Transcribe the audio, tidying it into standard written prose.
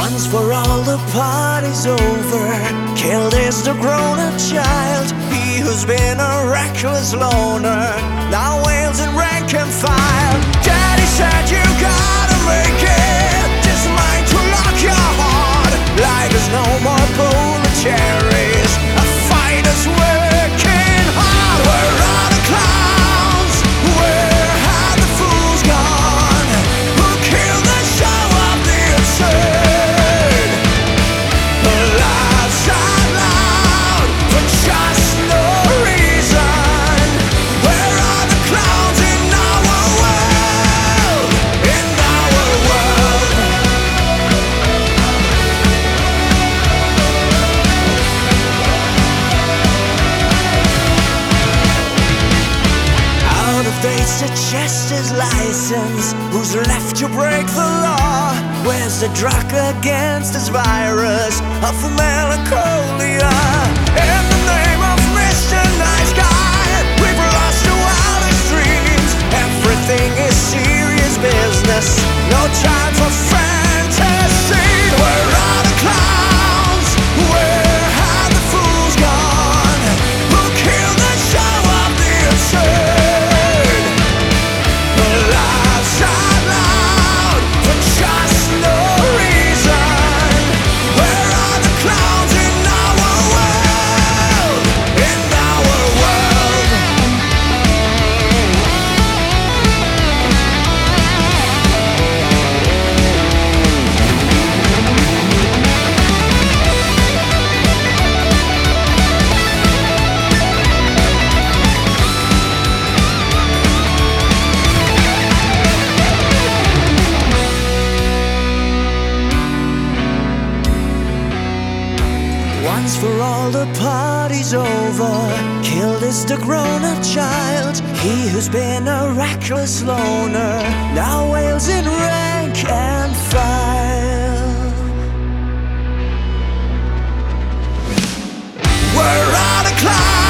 Once for all the party's over, killed is the grown-up child. He who's been a reckless loner now wails in rank and file. Daddy said you gotta make it, just mine to lock your heart. Life is no more polar cherries, a fighter's working hard. Where are the clowns? Where have the fools gone? Who killed the show of the absurd? Laughs out loud for just no reason. Where are the clowns in our world? In our world. Out of date suggest his license. Who's left to break the law? Where's the drug against this virus of melancholia? In the name of Mr. Nice Guy, we've lost the wildest dreams. Everything is serious business, no time for fantasy. Where are the clowns? Where have the fools gone? Who killed the show of the absurd? Laughs out loud for just no reason. Where are the clowns in our world? In our world. Once for all the party's over, killed is the grown-up child. He who's been a reckless loner now wails in rank and file. Where are the clouds?